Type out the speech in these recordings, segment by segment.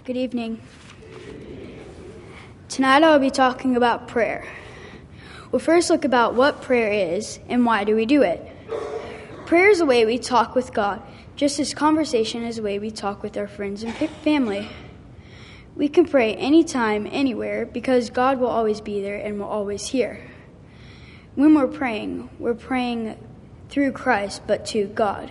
Good evening. Tonight I'll be talking about prayer. We'll first look about what prayer is and why do we do it. Prayer is a way we talk with God, just as conversation is a way we talk with our friends and family. We can pray anytime, anywhere, because God will always be there and will always hear. When we're praying through Christ, but to God.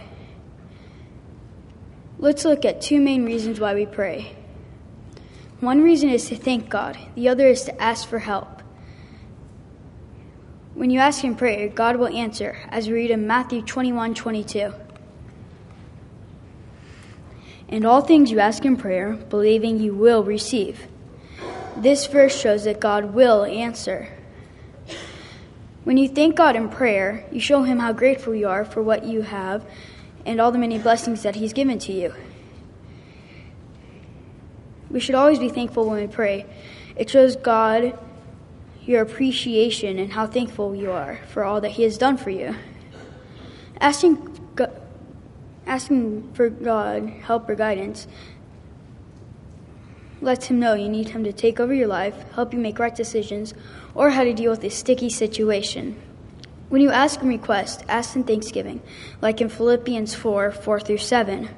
Let's look at two main reasons why we pray. One reason is to thank God. The other is to ask for help. When you ask in prayer, God will answer, as we read in Matthew 21:22. And all things you ask in prayer, believing you will receive. This verse shows that God will answer. When you thank God in prayer, you show him how grateful you are for what you have and all the many blessings that he's given to you. We should always be thankful when we pray. It shows God your appreciation and how thankful you are for all that he has done for you. Asking for God help or guidance lets him know you need him to take over your life, help you make right decisions, or how to deal with a sticky situation. When you ask and request, ask in thanksgiving, like in Philippians 4:4-7.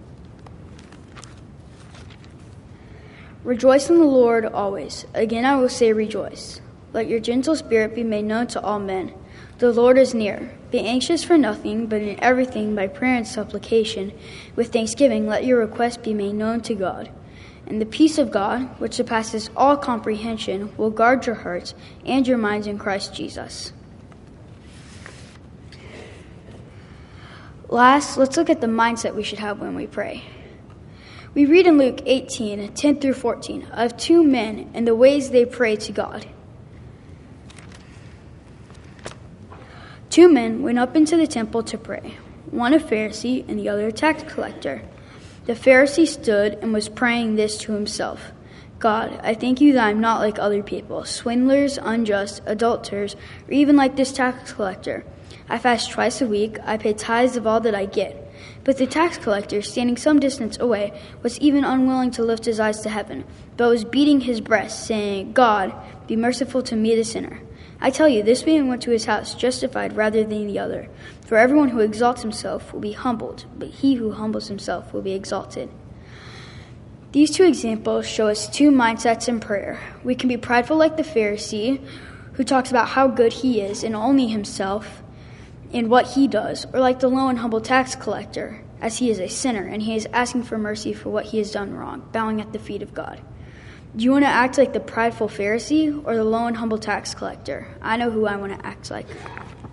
Rejoice in the Lord always. Again I will say rejoice. Let your gentle spirit be made known to all men. The Lord is near. Be anxious for nothing, but in everything by prayer and supplication, with thanksgiving let your requests be made known to God. And the peace of God, which surpasses all comprehension, will guard your hearts and your minds in Christ Jesus. Last, let's look at the mindset we should have when we pray. We read in Luke 18:10-14 of two men and the ways they pray to God. Two men went up into the temple to pray, one a Pharisee and the other a tax collector. The Pharisee stood and was praying this to himself. God, I thank you that I'm not like other people, swindlers, unjust, adulterers, or even like this tax collector. I fast twice a week, I pay tithes of all that I get. But the tax collector, standing some distance away, was even unwilling to lift his eyes to heaven, but was beating his breast, saying, God, be merciful to me, the sinner. I tell you, this man went to his house justified rather than the other. For everyone who exalts himself will be humbled, but he who humbles himself will be exalted. These two examples show us two mindsets in prayer. We can be prideful like the Pharisee, who talks about how good he is and only himself and what he does, or like the low and humble tax collector, as he is a sinner and he is asking for mercy for what he has done wrong, bowing at the feet of God. Do you want to act like the prideful Pharisee or the low and humble tax collector? I know who I want to act like.